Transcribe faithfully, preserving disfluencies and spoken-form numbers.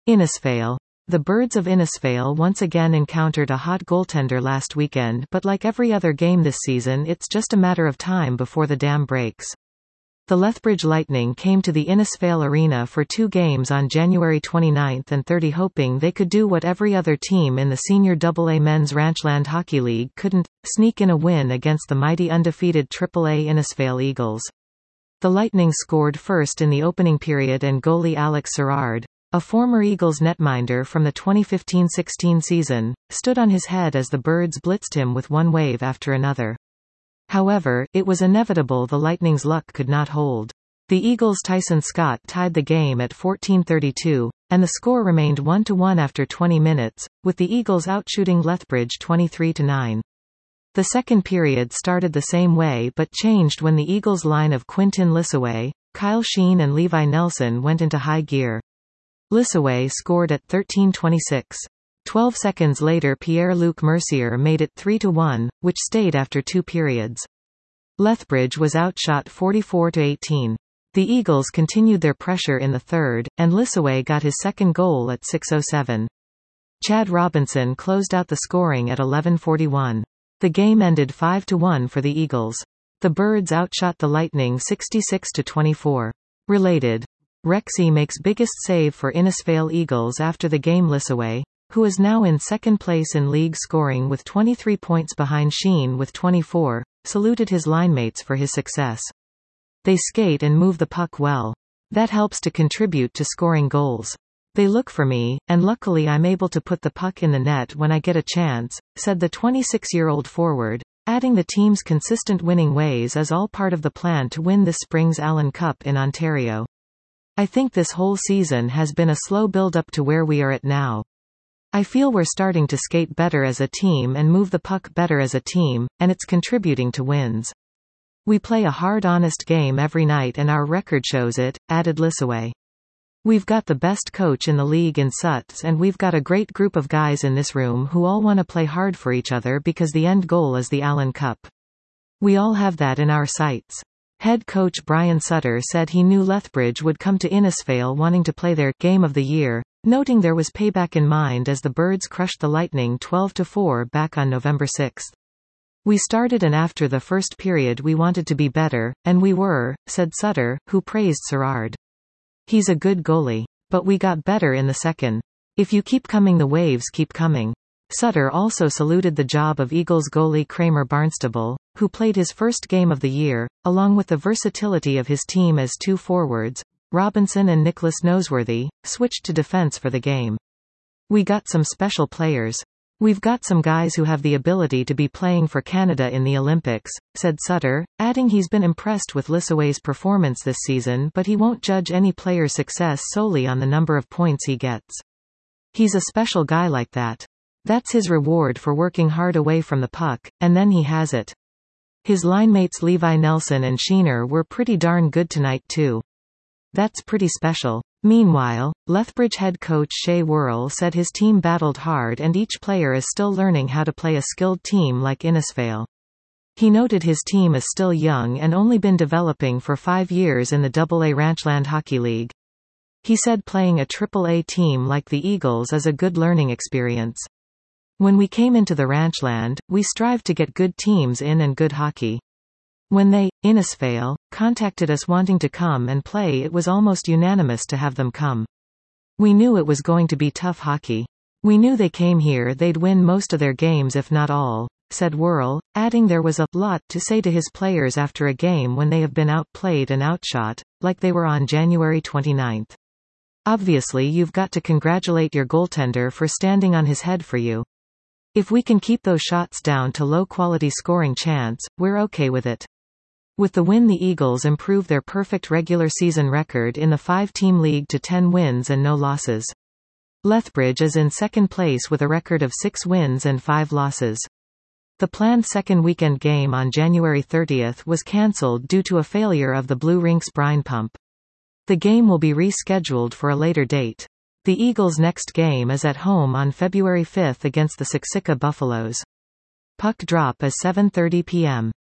Innisfail. The Birds of Innisfail once again encountered a hot goaltender last weekend, but like every other game this season, it's just a matter of time before the dam breaks. The Lethbridge Lightning came to the Innisfail Arena for two games on January twenty-ninth and thirtieth, hoping they could do what every other team in the Senior double A Men's Ranchland Hockey League couldn't, sneak in a win against the mighty undefeated triple A Innisfail Eagles. The Lightning scored first in the opening period, and goalie Alex Sherrard, a former Eagles netminder from the twenty fifteen sixteen season, stood on his head as the Birds blitzed him with one wave after another. However, it was inevitable the Lightning's luck could not hold. The Eagles' Tyson Scott tied the game at fourteen thirty-two, and the score remained one to one after twenty minutes, with the Eagles outshooting Lethbridge twenty-three to nine. The second period started the same way but changed when the Eagles' line of Quinton Lissaway, Kyle Sheen and Levi Nelson went into high gear. Lissaway scored at thirteen twenty-six. Twelve seconds later Pierre-Luc Mercier made it three to one, which stayed after two periods. Lethbridge was outshot forty-four to eighteen. The Eagles continued their pressure in the third, and Lissaway got his second goal at six oh seven. Chad Robinson closed out the scoring at eleven forty-one. The game ended five to one for the Eagles. The Birds outshot the Lightning sixty-six to twenty-four. Related. Rexy makes biggest save for Innisfail Eagles after the game. Lissaway, who is now in second place in league scoring with twenty-three points behind Sheen with twenty-four, saluted his linemates for his success. They skate and move the puck well. That helps to contribute to scoring goals. They look for me, and luckily I'm able to put the puck in the net when I get a chance, said the twenty-six-year-old forward, adding the team's consistent winning ways is all part of the plan to win this spring's Allen Cup in Ontario. I think this whole season has been a slow build-up to where we are at now. I feel we're starting to skate better as a team and move the puck better as a team, and it's contributing to wins. We play a hard, honest game every night and our record shows it, added Lissaway. We've got the best coach in the league in Suts, and we've got a great group of guys in this room who all want to play hard for each other because the end goal is the Allen Cup. We all have that in our sights. Head coach Brian Sutter said he knew Lethbridge would come to Innisfail wanting to play their game of the year, noting there was payback in mind as the Birds crushed the Lightning twelve to four back on November sixth. We started, and after the first period we wanted to be better, and we were, said Sutter, who praised Sherrard. He's a good goalie. But we got better in the second. If you keep coming, the waves keep coming. Sutter also saluted the job of Eagles goalie Kramer Barnstable, who played his first game of the year, along with the versatility of his team as two forwards. Robinson and Nicholas Noseworthy switched to defense for the game. We got some special players. We've got some guys who have the ability to be playing for Canada in the Olympics, said Sutter, adding he's been impressed with Lissaway's performance this season, but he won't judge any player's success solely on the number of points he gets. He's a special guy like that. That's his reward for working hard away from the puck, and then he has it. His linemates Levi Nelson and Sheener were pretty darn good tonight too. That's pretty special. Meanwhile, Lethbridge head coach Shea Worrell said his team battled hard and each player is still learning how to play a skilled team like Innisfail. He noted his team is still young and only been developing for five years in the double A Ranchland Hockey League. He said playing a triple A team like the Eagles is a good learning experience. When we came into the Ranchland, we strived to get good teams in and good hockey. When they, Innisfail, contacted us wanting to come and play, it was almost unanimous to have them come. We knew it was going to be tough hockey. We knew they came here they'd win most of their games if not all, said Worrell, adding there was a lot to say to his players after a game when they have been outplayed and outshot, like they were on January twenty-ninth. Obviously you've got to congratulate your goaltender for standing on his head for you. If we can keep those shots down to low-quality scoring chance, we're okay with it. With the win, the Eagles improve their perfect regular season record in the five-team league to ten wins and no losses. Lethbridge is in second place with a record of six wins and five losses. The planned second weekend game on January thirtieth was cancelled due to a failure of the Blue Rinks brine pump. The game will be rescheduled for a later date. The Eagles' next game is at home on February fifth against the Siksika Buffaloes. Puck drop is seven thirty p m